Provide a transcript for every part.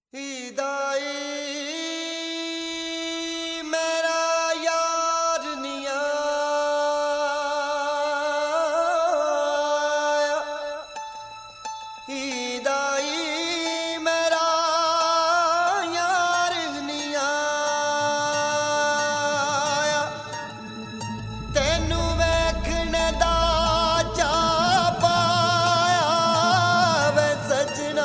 ईदाई मेरा यार निया ईदाई मेरा यार निया तेनू वेखने दा चा पाया वे सजना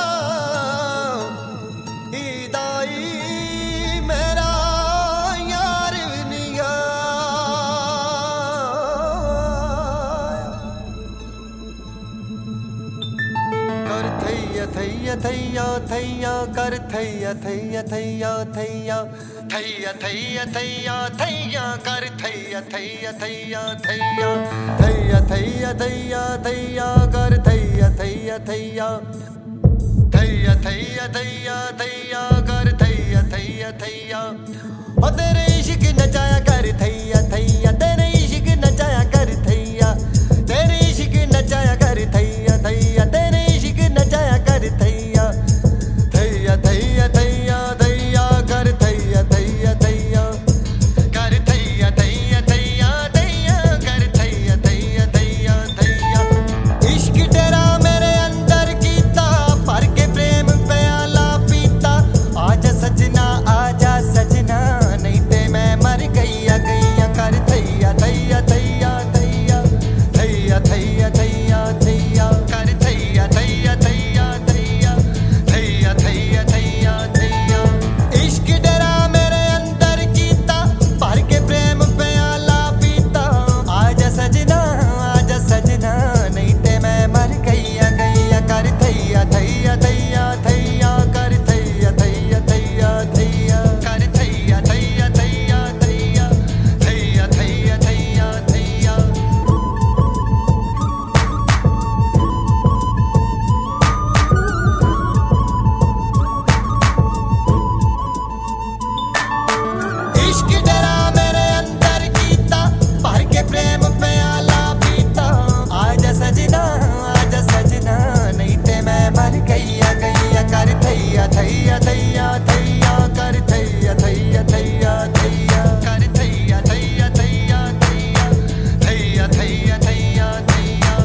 थैया थैया थैया कर थैया थैया थैया थैया थैया थैया थैया थैया कर थैया थैया थैया थैया थैया थैया थैया थैया कर थैया थैया थैया थैया थैया थैया थैया कर थैया थैया थैया ओ तेरे इश्क नचाया कर थैया थैया तेरे इश्क नचाया कर थैया तेरे इश्क नचाया कर थैया थैया तेरे इश्क नचाया कर थैया थैया थैया थैया थैया कर थैया थैया थैया कर थैया थैया थैया थैया कर थैया थैया थैया थैया इश्क तेरा मेरे अंदर कीता भर के प्रेम प्याला पीता आजा सजना नहीं ते मैं मर गईया गईया कर थैया थैया थैया थैया थैया थैया थैया थैया कर थैया थैया थैया थैया थैया थैया थैया थैया इश्क डरा मेरे अंदर कीता भर के प्रेम प्याला पीता आजा सजना नहीं ते मैं मर गईया गईया कर थैया थैया थैया थैया कर थैया थैया थैया थैया कर थैया थैया थैया थैया थैया थैया थैया थैया इश्क डरा मेरे अंदर कीता भर के प्रेम प्याला पीता आजा सजना नहीं ते मैं मर गईया गईया कर थैया थैया थैया थैया कर थैया थैया थैया थैया कर थैया थैया थैया थैया थैया थैया थैया थैया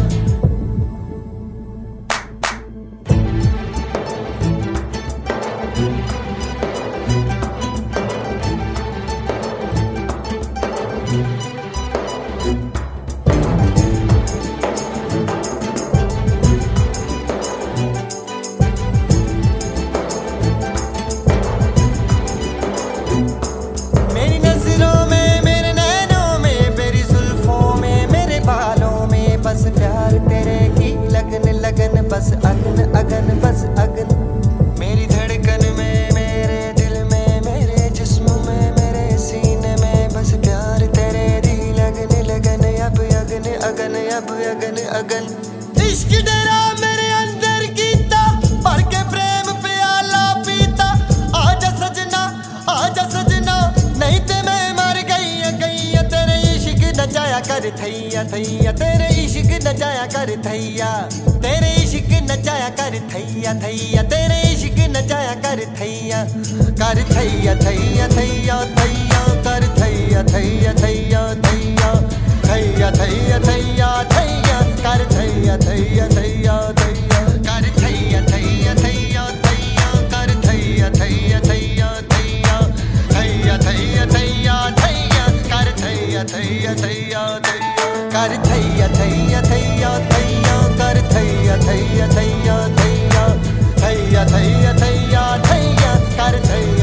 मेरी नजरों में मेरे नैनों में मेरी जुल्फों में मेरे बालों में बस प्यार तेरे की लगन लगन बस अगन अगन बस अगन मेरी धड़कन में मेरे दिल में मेरे जिस्म में मेरे सीने में बस प्यार तेरे दी लगन लगन अब अगन अगन अब अगन अगन इश्क डरा मेरे अंदर कीता भर के प्रेम प्याला पीता आजा सजना नहीं ते मैं मर गईया गईया तेरे इश्क नचाया कर थैया थैया तेरे इश्क नचाया कर थैया तेरे इश्क नचाया कर थैया थैया तेरे इश्क नचाया कर थैया थैया थैया थैया कर थैया थैया थैया थैया थैया थैया थैया थैया कर थैया थैया थैया थैया कर थैया थैया थैया थैया कर थैया थैया थैया थैया थैया थैया थैया थैया कर थैया थैया थैया थैया कर थैया थैया थैया थैया कर थैया थैया थैया थैया थैया थैया थैया थैया कर थैया